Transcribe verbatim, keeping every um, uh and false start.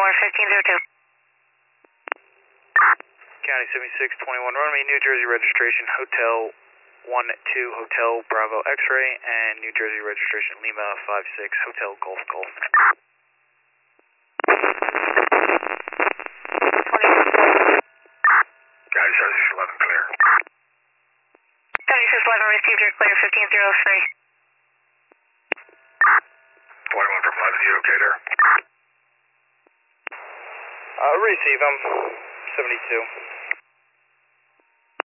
four, fifteen zero two. County seventy-six twenty-one, run me New Jersey registration, Hotel one two, Hotel Bravo X-ray, and New Jersey registration, Lima five six, Hotel Golf Golf. County seventy-six eleven, clear. seventy-six eleven, received your clear, fifteen zero three. twenty-one from eleven, you okay there? Uh, receive, I'm seventy-two.